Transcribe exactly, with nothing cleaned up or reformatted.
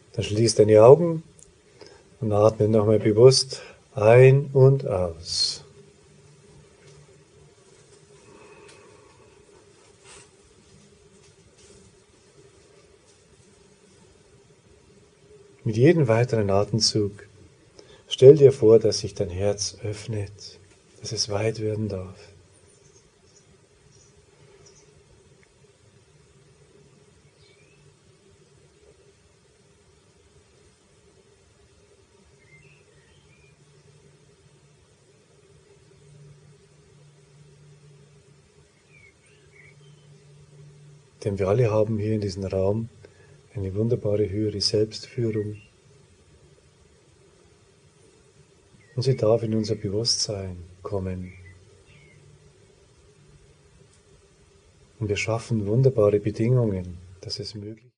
Dann schließ deine Augen und atme nochmal bewusst ein und aus. Mit jedem weiteren Atemzug stell dir vor, dass sich dein Herz öffnet, dass es weit werden darf. Denn wir alle haben hier in diesem Raum eine wunderbare höhere Selbstführung. Und sie darf in unser Bewusstsein kommen. Und wir schaffen wunderbare Bedingungen, dass es möglich ist.